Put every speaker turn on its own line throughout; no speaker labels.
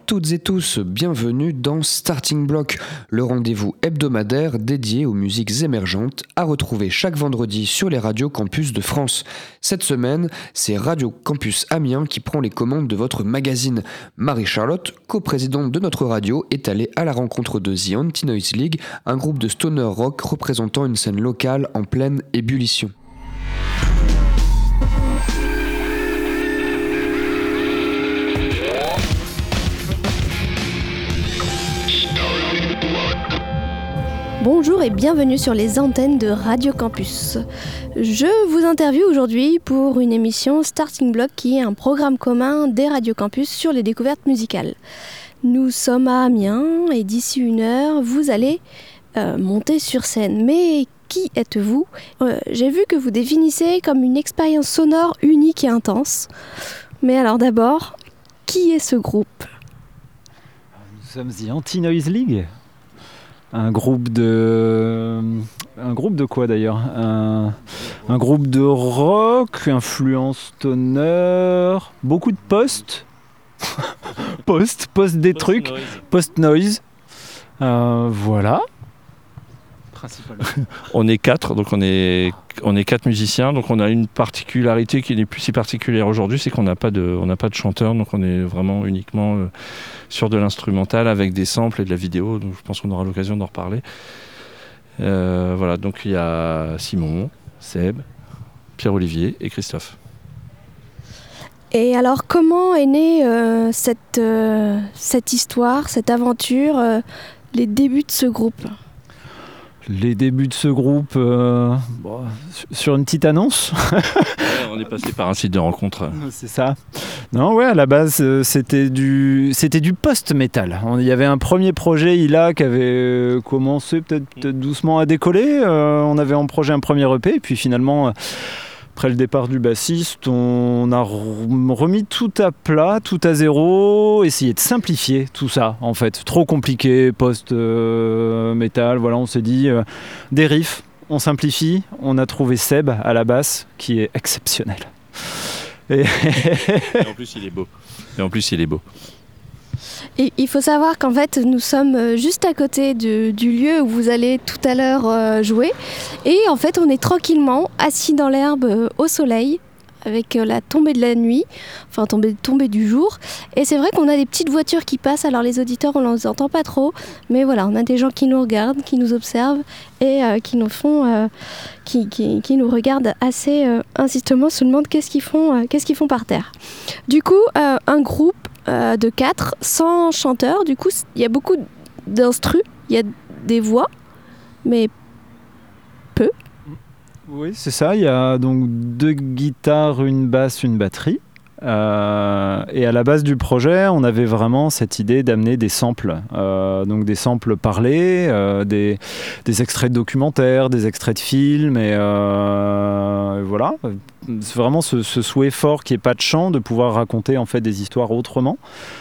toutes et tous, bienvenue dans Starting Block, le rendez-vous hebdomadaire dédié aux musiques émergentes à retrouver chaque vendredi sur les radios campus de France. Cette semaine, c'est Radio Campus Amiens qui prend les commandes de votre magazine. Marie-Charlotte, coprésidente de notre radio, est allée à la rencontre de The Anti-Noise League, un groupe de stoner rock représentant une scène locale en pleine ébullition.
Bonjour et bienvenue sur les antennes de Radio Campus. Je vous interviewe aujourd'hui pour une émission Starting Block qui est un programme commun des Radio Campus sur les découvertes musicales. Nous sommes à Amiens et d'ici 1 heure, vous allez monter sur scène. Mais qui êtes-vous ? J'ai vu que vous définissez comme une expérience sonore unique et intense. Mais alors d'abord, qui est ce groupe ?
Nous sommes The Anti-Noise League. Un groupe de quoi d'ailleurs ? Un groupe de rock, influence stoner, beaucoup de post des trucs, post-noise. Voilà.
Principalement. On est 4, donc on est 4 musiciens, donc on a une particularité qui n'est plus si particulière aujourd'hui, c'est qu'on n'a pas de chanteur, donc on est vraiment uniquement sur de l'instrumental avec des samples et de la vidéo, donc je pense qu'on aura l'occasion d'en reparler. Voilà, donc il y a Simon, Seb, Pierre-Olivier et Christophe.
Et alors comment est née cette histoire, cette aventure, les débuts de ce groupe ?
Les débuts de ce groupe, sur une petite annonce.
Ouais, on est passé par un site de rencontre.
C'est ça. Non, ouais, à la base, c'était du post-metal. Il y avait un premier projet, ILA, qui avait commencé peut-être doucement à décoller. On avait en projet un premier EP, et puis finalement... Après le départ du bassiste, on a remis tout à plat, tout à zéro, essayé de simplifier tout ça, en fait. Trop compliqué, post-metal, voilà, on s'est dit, des riffs, on simplifie. On a trouvé Seb à la basse, qui est exceptionnel.
Et en plus, il est beau.
Et il faut savoir qu'en fait, nous sommes juste à côté du lieu où vous allez tout à l'heure jouer. Et en fait, on est tranquillement assis dans l'herbe au soleil avec la tombée de la nuit, enfin tombée du jour. Et c'est vrai qu'on a des petites voitures qui passent. Alors les auditeurs, on ne les entend pas trop. Mais voilà, on a des gens qui nous regardent, qui nous observent et qui nous font... qui nous regardent assez insistement, se demandent qu'est-ce qu'ils font par terre. Du coup, un groupe de 4, sans chanteur, du coup il y a beaucoup d'instrus, il y a des voix, mais peu.
Oui, c'est ça, il y a donc 2 guitares, une basse, une batterie. Et à la base du projet, on avait vraiment cette idée d'amener des samples, donc des samples parlés, des extraits de documentaires, des extraits de films, et voilà. C'est vraiment ce souhait fort qu'il n'y ait pas de chant, de pouvoir raconter en fait des histoires autrement.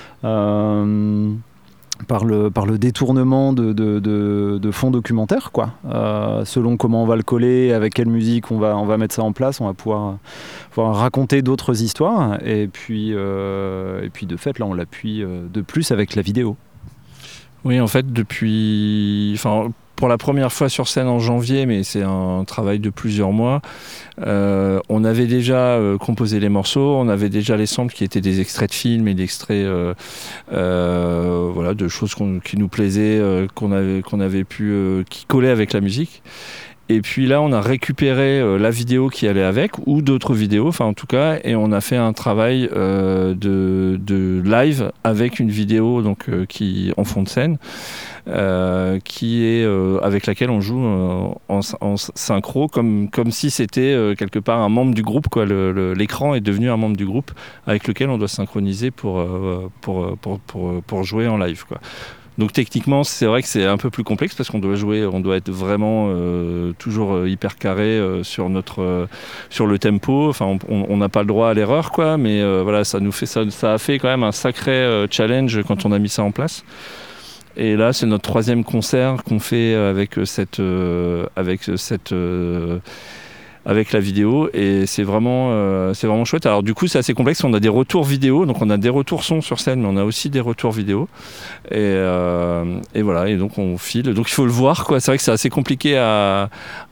Par le détournement de fonds documentaires, quoi. Selon comment on va le coller, avec quelle musique on va mettre ça en place, on va pouvoir raconter d'autres histoires. Et puis de fait, là, on l'appuie de plus avec la vidéo.
Oui, en fait, pour la première fois sur scène en janvier, mais c'est un travail de plusieurs mois, on avait déjà composé les morceaux, on avait déjà les samples qui étaient des extraits de films et d'extraits voilà, de choses qui nous plaisaient, qu'on avait pu, qui collaient avec la musique. Et puis là, on a récupéré la vidéo qui allait avec, ou d'autres vidéos, enfin en tout cas, et on a fait un travail de live avec une vidéo donc, qui en fond de scène, qui est avec laquelle on joue en synchro, comme si c'était quelque part un membre du groupe, quoi. L'écran est devenu un membre du groupe avec lequel on doit synchroniser pour jouer en live, quoi. Donc techniquement, c'est vrai que c'est un peu plus complexe parce qu'on doit être vraiment toujours hyper carré sur le tempo. Enfin, on n'a pas le droit à l'erreur, quoi. Mais voilà, ça a fait quand même un sacré challenge quand on a mis ça en place. Et là, c'est notre 3e concert qu'on fait avec cette avec la vidéo, et c'est vraiment chouette. Alors du coup, c'est assez complexe. On a des retours vidéo, donc on a des retours son sur scène, mais on a aussi des retours vidéo. Et voilà. Et donc on file. Donc il faut le voir, quoi. C'est vrai que c'est assez compliqué à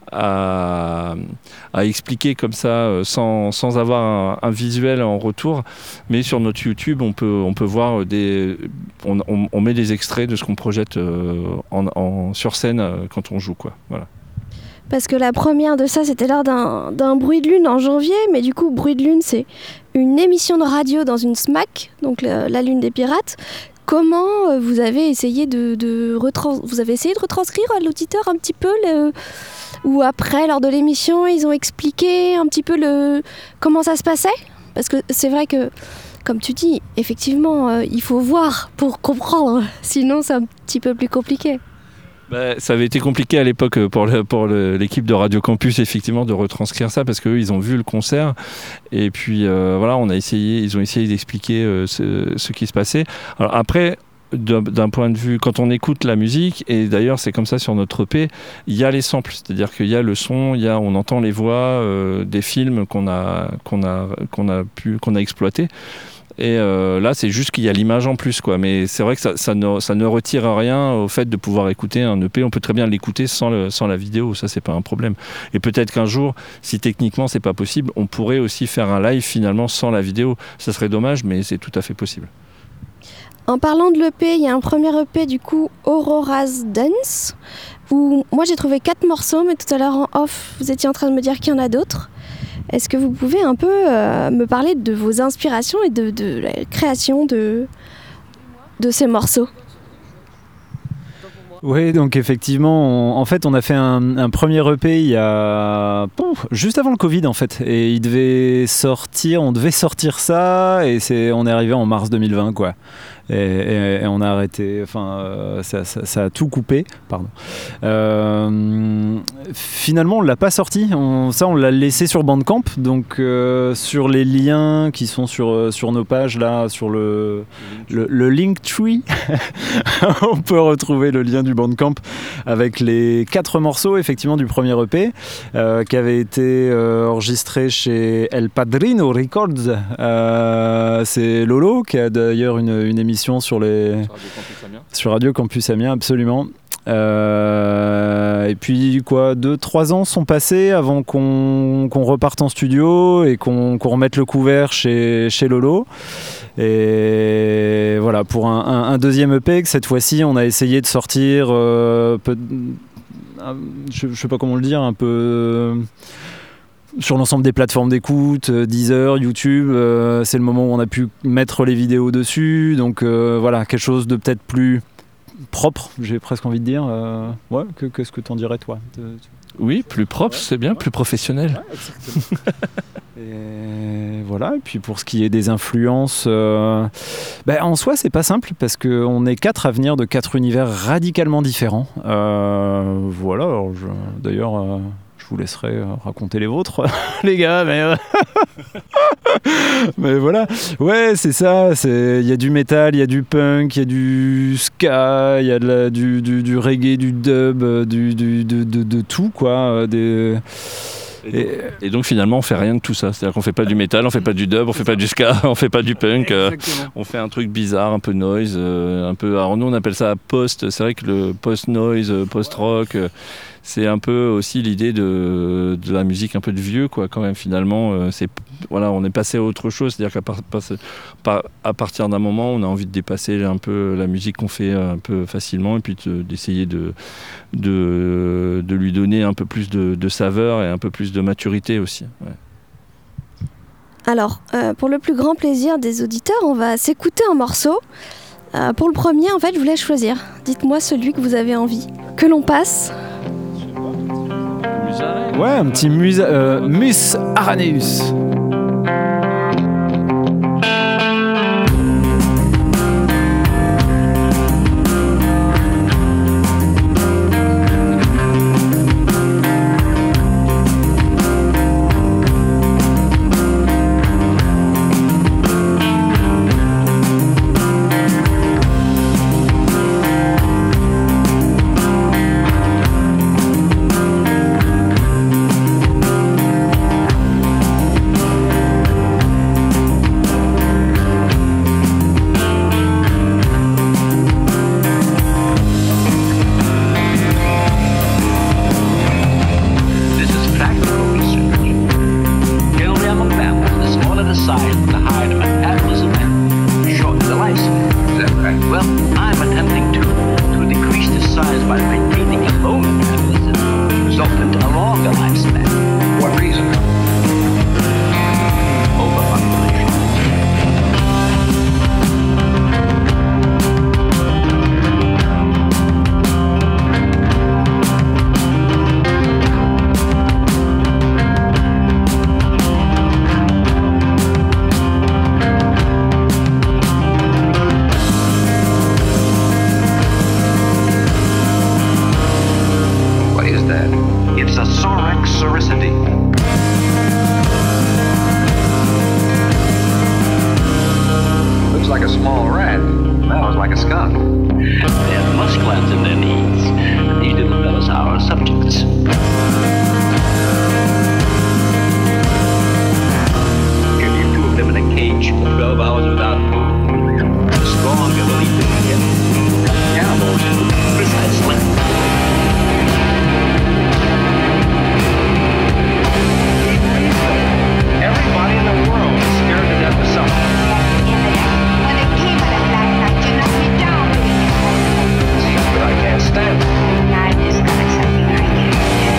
expliquer comme ça sans avoir un visuel en retour, mais sur notre YouTube on peut voir on met des extraits de ce qu'on projette sur scène quand on joue, quoi. Voilà.
Parce que la première de ça, c'était lors d'un bruit de lune en janvier, mais du coup, bruit de lune, c'est une émission de radio dans une SMAC, donc la Lune des Pirates. Comment vous avez essayé de retranscrire à l'auditeur un petit peu ou après, lors de l'émission, ils ont expliqué un petit peu comment ça se passait? Parce que c'est vrai que, comme tu dis, effectivement, il faut voir pour comprendre, sinon c'est un petit peu plus compliqué.
Ça avait été compliqué à l'époque pour l'équipe de Radio Campus, effectivement, de retranscrire ça, parce qu'eux, ils ont vu le concert, et puis voilà, ils ont essayé d'expliquer ce qui se passait. Alors après, d'un point de vue, quand on écoute la musique, et d'ailleurs c'est comme ça sur notre EP, il y a les samples, c'est-à-dire qu'il y a le son, on entend les voix des films qu'on a exploités. Et là, c'est juste qu'il y a l'image en plus, quoi. Mais c'est vrai que ça ne retire rien au fait de pouvoir écouter un EP. On peut très bien l'écouter sans la vidéo, ça c'est pas un problème. Et peut-être qu'un jour, si techniquement c'est pas possible, on pourrait aussi faire un live finalement sans la vidéo. Ça serait dommage, mais c'est tout à fait possible.
En parlant de l'EP, il y a un premier EP du coup, Aurora's Dance, où moi j'ai trouvé 4 morceaux, mais tout à l'heure en off, vous étiez en train de me dire qu'il y en a d'autres. Est-ce que vous pouvez un peu me parler de vos inspirations et de la création de ces morceaux?
Oui, donc effectivement, en fait, on a fait un premier EP il y a juste avant le Covid, en fait, et on devait sortir ça, et on est arrivé en mars 2020, quoi. Et on a arrêté, ça a tout coupé, pardon. Finalement, on l'a pas sorti, on l'a laissé sur Bandcamp, donc sur les liens qui sont sur nos pages, là, sur le Linktree, on peut retrouver le lien du Bandcamp avec les 4 morceaux, effectivement, du premier EP, qui avait été enregistré chez El Padrino Records. C'est Lolo, qui a d'ailleurs une émission sur Radio Campus Amiens, absolument. Et puis 2-3 ans sont passés avant qu'on reparte en studio et qu'on remette le couvert chez Lolo. Et voilà, pour un deuxième EP, que cette fois-ci on a essayé de sortir je sais pas comment le dire, un peu sur l'ensemble des plateformes d'écoute, Deezer, YouTube, c'est le moment où on a pu mettre les vidéos dessus, donc voilà, quelque chose de peut-être plus propre, j'ai presque envie de dire. Qu'est-ce que t'en dirais, toi?
Oui, plus propre, c'est bien, plus professionnel.
Ouais, exactement. Et voilà, et puis pour ce qui est des influences, en soi c'est pas simple parce qu'on est 4 à venir de 4 univers radicalement différents. Voilà, alors d'ailleurs... je vous laisserai raconter les vôtres, les gars, mais voilà. Ouais, c'est ça. Il y a du métal, il y a du punk, il y a du ska, il y a du reggae, du dub, de tout, quoi.
Et donc finalement on fait rien de tout ça, c'est-à-dire qu'on fait pas du métal, on fait pas du dub, on fait pas du ska, on fait pas du punk, on fait un truc bizarre, un peu noise, un peu. Alors nous on appelle ça post. C'est vrai que le post noise, post rock, c'est un peu aussi l'idée de la musique un peu de vieux, quoi. Quand même finalement, on est passé à autre chose, c'est-à-dire qu'à partir d'un moment on a envie de dépasser un peu la musique qu'on fait un peu facilement et puis d'essayer de lui donner un peu plus de saveur et un peu plus de maturité aussi. Ouais.
Alors, pour le plus grand plaisir des auditeurs, on va s'écouter un morceau. Pour le premier, en fait, je vous laisse choisir. Dites-moi celui que vous avez envie. Que l'on passe.
Ouais, un petit Mus Araneus.
said. It's a Sorex Soricity. Looks like a small rat. Smells like a skunk.
They have musk glands in their knees. These little fellows are our subjects. If you two of them in a cage for 12 hours without food, the stronger will eat them again. Cannibals, precisely.
Everybody in the world is scared to death of something.
When it came at us last night, you knocked me down.
But I can't stand it.
I discovered something I can't.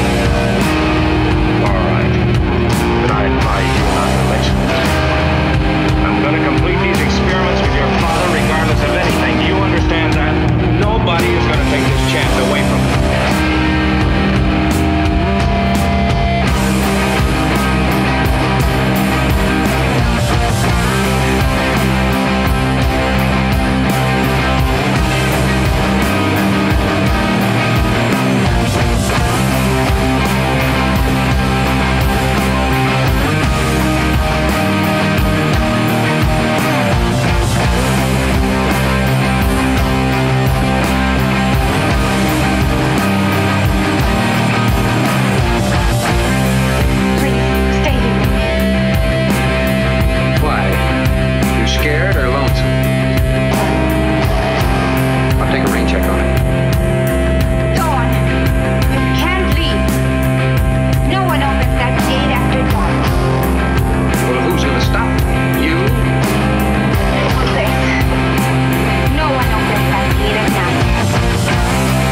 All right. But I advise you not to mention it. I'm going to complete these experiments with your father regardless of anything. Do you understand that? Nobody is going to take this chance away from me.
Please, stay here.
Why? You scared or lonesome? I'll take a rain check on it.
Dawn, you can't leave. No one opens that gate after dark.
Well, who's going to stop me? You?
Please. No one opens that gate at night.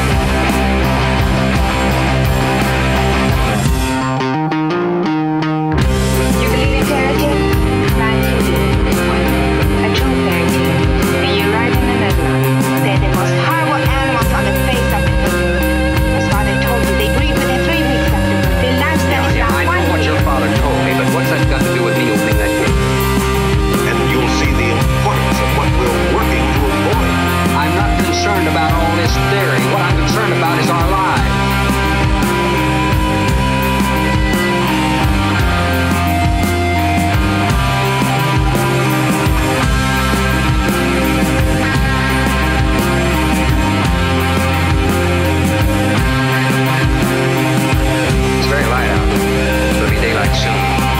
You believe in fairy tales? Mine too do. A true fairy tale. A year right in the Netherlands. They're the most horrible animals on the face of the earth. As father told you, they breed within 3 weeks after birth. Their lifespan is
Yeah,
not
I know
1
what your
year.
father told me, but what's that got to do with me opening that gate?
And you'll see the importance of what we're working to avoid.
I'm not concerned about all this theory. What I'm concerned about is our lives. It's very light out. It'll be daylight soon.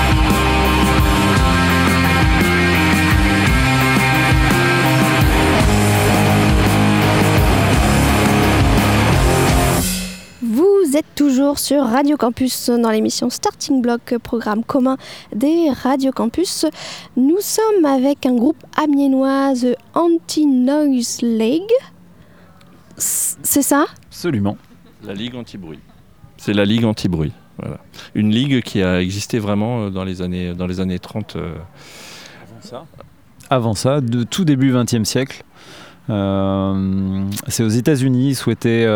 Vous êtes toujours sur Radio Campus dans l'émission Starting Block, programme commun des Radio Campus. Nous sommes avec un groupe amiénois, The Anti-Noise League. C'est ça ?
Absolument.
La Ligue anti-bruit. C'est la Ligue anti-bruit. Voilà. Une ligue qui a existé vraiment dans les années 30.
Avant ça, de tout début XXe siècle. C'est aux États-Unis, ils souhaitaient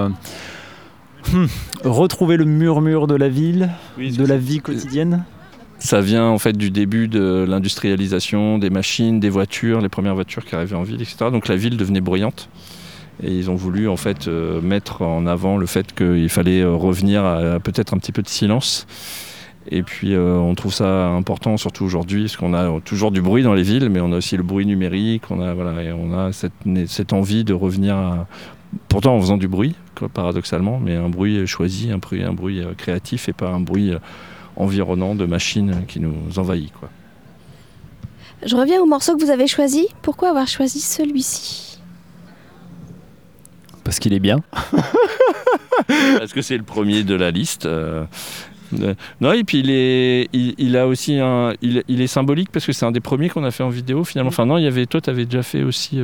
retrouver le murmure de la ville,
Oui,
de la vie quotidienne.
Ça vient en fait du début de l'industrialisation, des machines, des voitures, les premières voitures qui arrivaient en ville, etc. Donc la ville devenait bruyante. Et ils ont voulu en fait mettre en avant le fait qu'il fallait revenir à peut-être un petit peu de silence. Et puis on trouve ça important, surtout aujourd'hui, parce qu'on a toujours du bruit dans les villes, mais on a aussi le bruit numérique, on a cette envie de revenir pourtant en faisant du bruit, quoi, paradoxalement, mais un bruit choisi, un bruit créatif et pas un bruit environnant de machines qui nous envahit, quoi.
Je reviens au morceau que vous avez choisi. Pourquoi avoir choisi celui-ci ?
Parce qu'il est bien.
Parce que c'est le premier de la liste. Non, et puis il a aussi il est symbolique parce que c'est un des premiers qu'on a fait en vidéo finalement. Enfin non, toi t'avais déjà fait aussi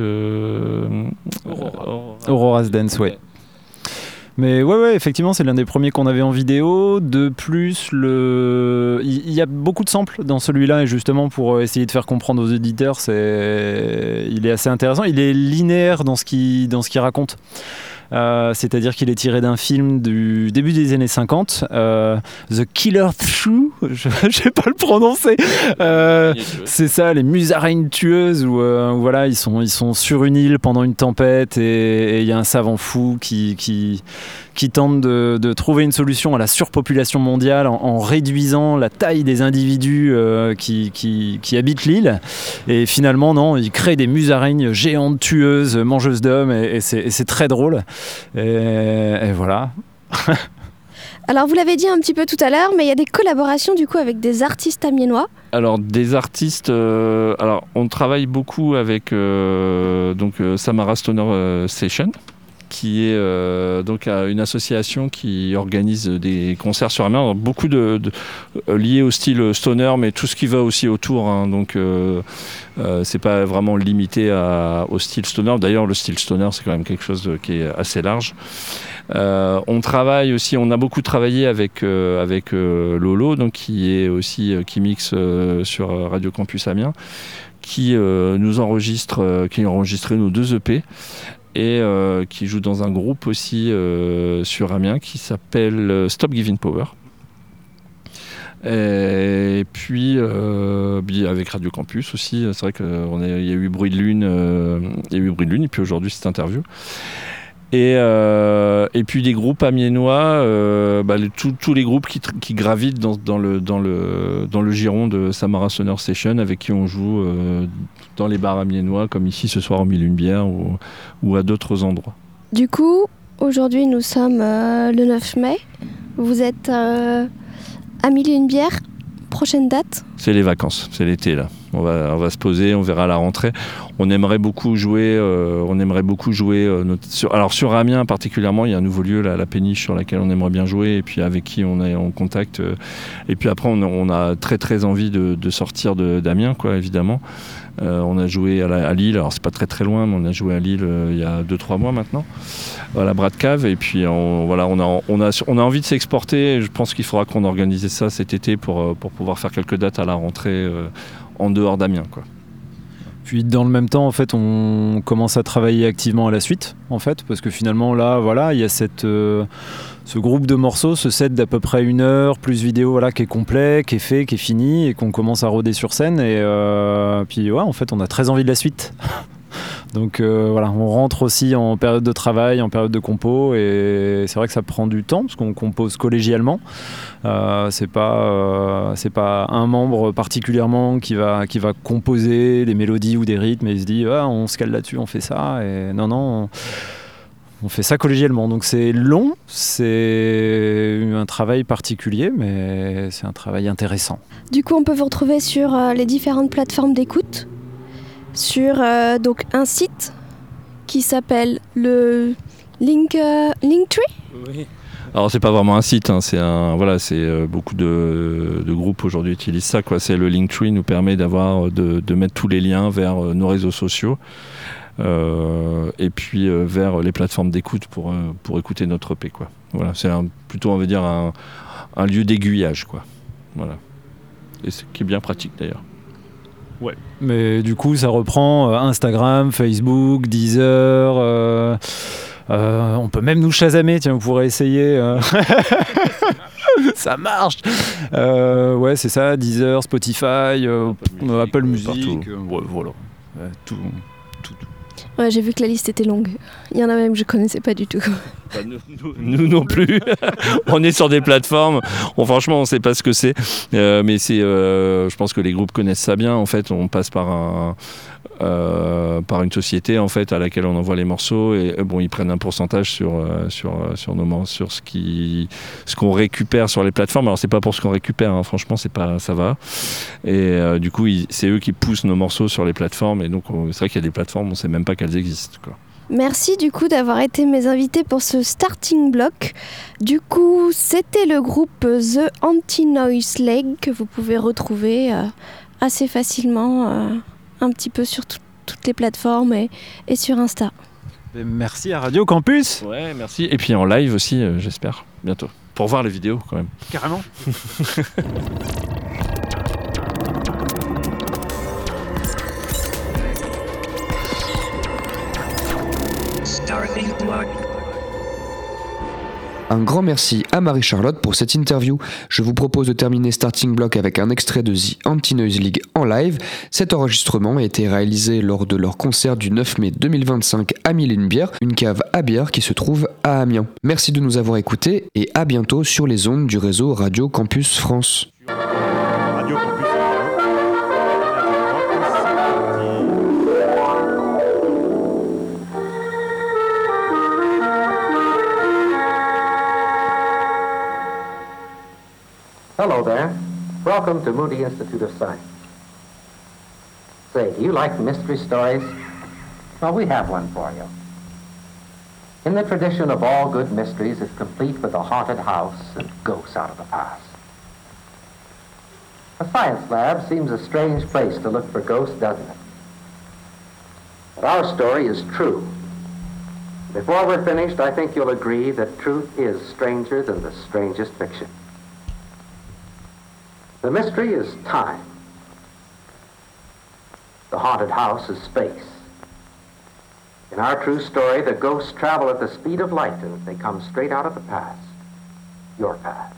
Aurora's Dance, ouais. Mais ouais, effectivement, c'est l'un des premiers qu'on avait en vidéo. De plus, il y a beaucoup de samples dans celui-là, et justement pour essayer de faire comprendre aux auditeurs, il est assez intéressant. Il est linéaire dans ce qu'il raconte. c'est-à-dire qu'il est tiré d'un film du début des années 50, The Killer Shrew, je ne sais pas le prononcer, c'est ça, les musaraignes tueuses, où voilà, ils sont sur une île pendant une tempête et il y a un savant fou qui tente de trouver une solution à la surpopulation mondiale en réduisant la taille des individus qui habitent l'île. Et finalement, non, il crée des musaraignes géantes, tueuses, mangeuses d'hommes, et c'est très drôle. Et voilà.
Alors vous l'avez dit un petit peu tout à l'heure, mais il y a des collaborations du coup avec des artistes amiénois.
Alors des artistes, alors on travaille beaucoup avec Samara Stoner Session, qui est donc une association qui organise des concerts sur Amiens, beaucoup liés au style stoner, mais tout ce qui va aussi autour, hein, donc c'est pas vraiment limité au style stoner. D'ailleurs, le style stoner, c'est quand même quelque chose qui est assez large. On travaille aussi, on a beaucoup travaillé avec Lolo, donc qui mixe sur Radio Campus Amiens, qui nous enregistre, qui a enregistré nos 2 EP. Et qui joue dans un groupe aussi sur Amiens qui s'appelle Stop Giving Power. Et puis avec Radio Campus aussi, c'est vrai qu'il y a eu Bruit de Lune, et puis aujourd'hui cette interview. Et puis des groupes amiénois, tous les groupes qui gravitent dans le giron de Samara Stoner Session, avec qui on joue dans les bars amiénois, comme ici ce soir au Mille et une bières ou à d'autres endroits.
Du coup, aujourd'hui nous sommes le 9 mai. Vous êtes à Mille et une bières. Prochaine date ?
C'est les vacances, c'est l'été là. On va se poser, on verra à la rentrée. On aimerait beaucoup jouer. Sur Amiens particulièrement, il y a un nouveau lieu, la Péniche, sur laquelle on aimerait bien jouer, et puis avec qui on est en contact. Et puis après, on a très très envie de sortir d'Amiens, quoi, évidemment. On a joué à Lille, alors c'est pas très très loin, mais on a joué à Lille il y a 2-3 mois maintenant, à la Bras de Cave, et puis on a envie de s'exporter, et je pense qu'il faudra qu'on organise ça cet été pour pouvoir faire quelques dates à la rentrée en dehors d'Amiens, quoi.
Puis dans le même temps, en fait, on commence à travailler activement à la suite, en fait, parce que finalement, là, voilà, il y a ce groupe de morceaux, ce set d'à peu près 1 heure, plus vidéo, voilà, qui est complet, qui est fait, qui est fini, et qu'on commence à roder sur scène. Et puis, ouais, en fait, on a très envie de la suite. Donc voilà, on rentre aussi en période de travail, en période de compo, et c'est vrai que ça prend du temps parce qu'on compose collégialement. C'est pas un membre particulièrement qui va composer des mélodies ou des rythmes et se dit on se cale là-dessus, on fait ça. Et non, on fait ça collégialement. Donc c'est long, c'est un travail particulier, mais c'est un travail intéressant.
Du coup, on peut vous retrouver sur les différentes plateformes d'écoute, sur donc un site qui s'appelle le Linktree.
Oui. Alors c'est pas vraiment un site, hein, c'est beaucoup de groupes aujourd'hui utilisent ça, quoi. C'est le Linktree nous permet de mettre tous les liens vers nos réseaux sociaux et puis vers les plateformes d'écoute pour écouter notre EP, quoi. Voilà, c'est plutôt, on va dire, un lieu d'aiguillage, quoi. Voilà. Et ce qui est bien pratique d'ailleurs.
Ouais. Mais du coup, ça reprend Instagram, Facebook, Deezer. On peut même nous chasamer, tiens, vous pourrez essayer. Ça marche. Ouais, c'est ça, Deezer, Spotify, Apple Music. Ouais, voilà. Tout.
Ouais, j'ai vu que la liste était longue. Il y en a même que je connaissais pas du tout.
Bah, nous non plus. On est sur des plateformes. Franchement, on sait pas ce que c'est. Mais c'est, je pense que les groupes connaissent ça bien. En fait, on passe par une société en fait à laquelle on envoie les morceaux et bon, ils prennent un pourcentage sur ce qu'on récupère sur les plateformes. Alors c'est pas pour ce qu'on récupère, hein. Franchement, c'est pas, ça va. Et du coup, c'est eux qui poussent nos morceaux sur les plateformes, et donc c'est vrai qu'il y a des plateformes, on sait même pas qu'elles existent, quoi.
Merci du coup d'avoir été mes invités pour ce starting block. Du coup, c'était le groupe The Anti-Noise Leg que vous pouvez retrouver assez facilement un petit peu sur toutes les plateformes et sur Insta.
Et merci à Radio Campus.
Ouais, merci. Et puis en live aussi, j'espère, bientôt. Pour voir les vidéos quand même.
Carrément.
Starting block.
Un grand merci à Marie-Charlotte pour cette interview. Je vous propose de terminer Starting Block avec un extrait de The Anti-Noise League en live. Cet enregistrement a été réalisé lors de leur concert du 9 mai 2025 à Mille et une bières, une cave à bière qui se trouve à Amiens. Merci de nous avoir écoutés et à bientôt sur les ondes du réseau Radio Campus France.
Radio Campus.
Hello there. Welcome to Moody Institute of Science. Say, do you like mystery stories? Well, we have one for you. In the tradition of all good mysteries, it's complete with a haunted house and ghosts out of the past. A science lab seems a strange place to look for ghosts, doesn't it? But our story is true. Before we're finished, I think you'll agree that truth is stranger than the strangest fiction. The mystery is time. The haunted house is space. In our true story, the ghosts travel at the speed of light and they come straight out of the past. Your past.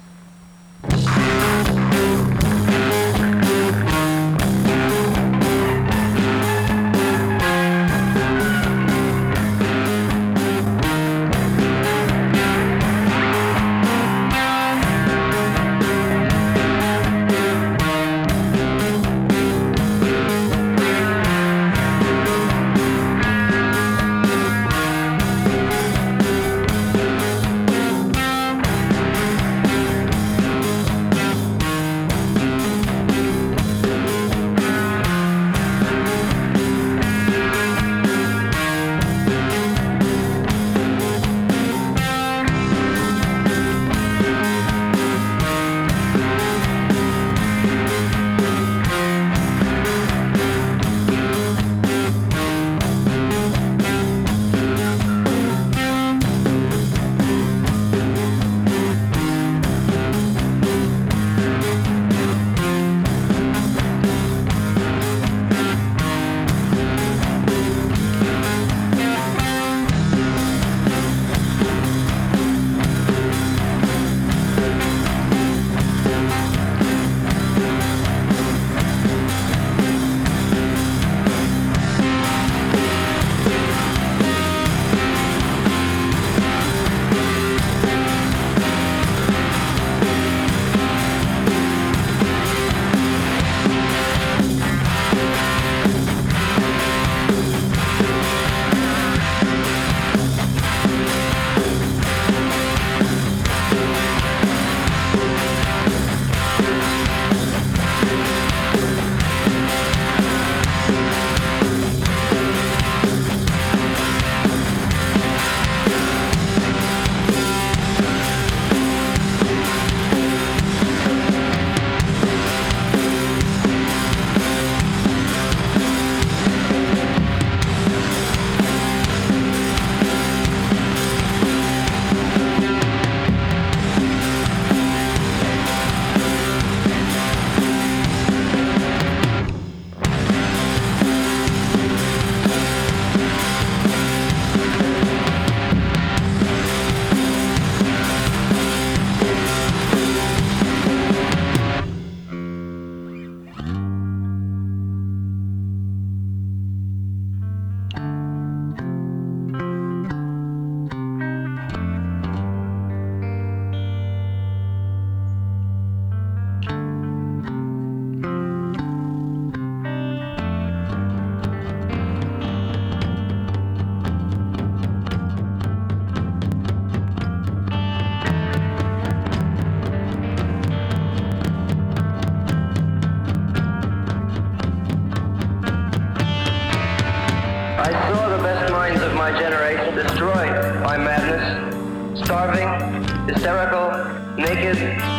hysterical, naked,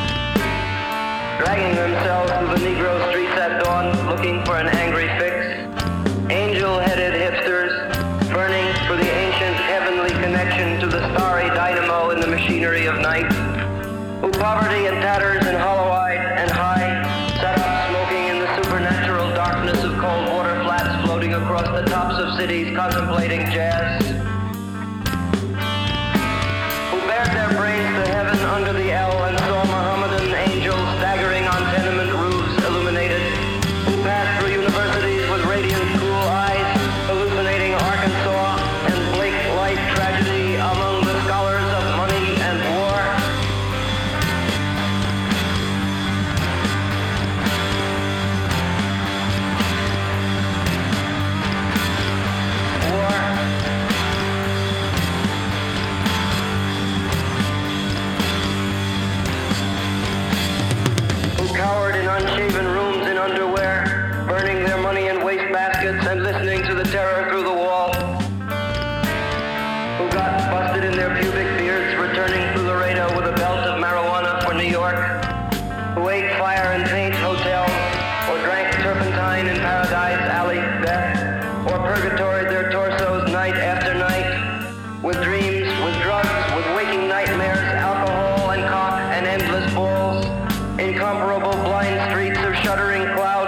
dragging themselves through the Negro streets at dawn, looking for an angry fix. Angel-headed hipsters, burning for the ancient heavenly connection to the starry dynamo in the machinery of night, who poverty and tatters and hollow-eyed and high, sat up smoking in the supernatural darkness of cold water flats floating across the tops of cities contemplating jazz, who bared their brains to nightmares, alcohol and cock and endless balls, incomparable blind streets of shuddering clouds.